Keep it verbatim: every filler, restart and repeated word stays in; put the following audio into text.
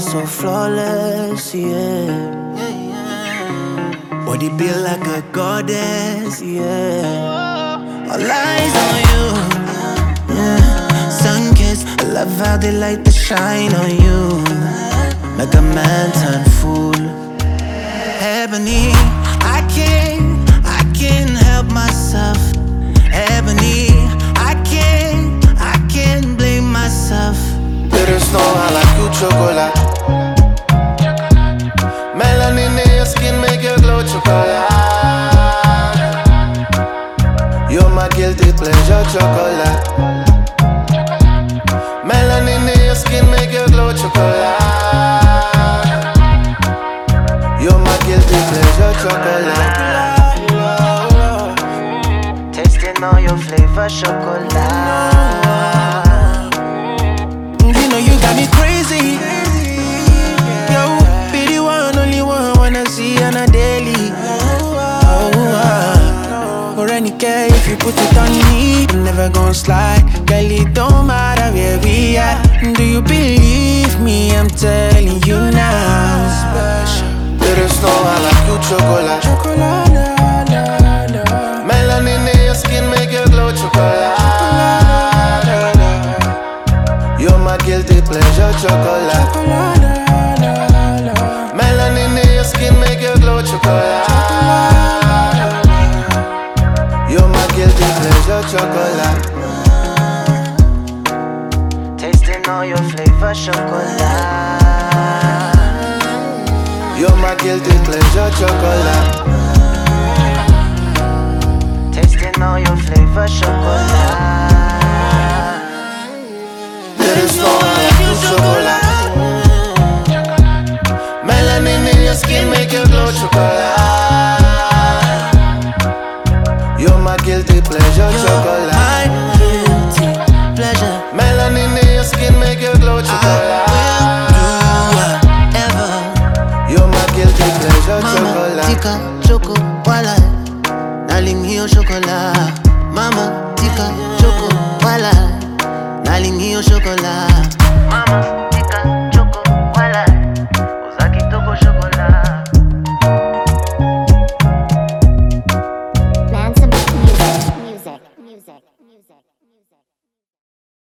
so flawless, yeah. Body built like a goddess, yeah. All eyes on you, yeah. Sun kissed, I love how they light the shine on you. Like a man turned fool. Ebony, I can't, I can't help myself. Ebony, I can't, I can't blame myself. There is no one like you, chocolate. Melanin in your skin make you glow, chocolate. You're my guilty pleasure, chocolate. Melanin in your skin make you glow, chocolate. You're my guilty pleasure, chocolate. Tasting all your flavor, chocolate. You know you got me crazy. Yo, be the one, only one wanna see on a daily. Oh, uh, or any care if you put it on me, I'm never gonna slide. Girl, it don't matter where we at. Do you believe me? I'm telling you now. Special. There is no one like you, chocolate. Chocolate, na, na, na. Melanin in your skin make you glow, chocolate. You're my guilty pleasure, chocolate. Melanin in your skin make you glow, chocolate. You're my guilty pleasure, chocolate. Tasting all your flavor, chocolate. You're my guilty pleasure, chocolate.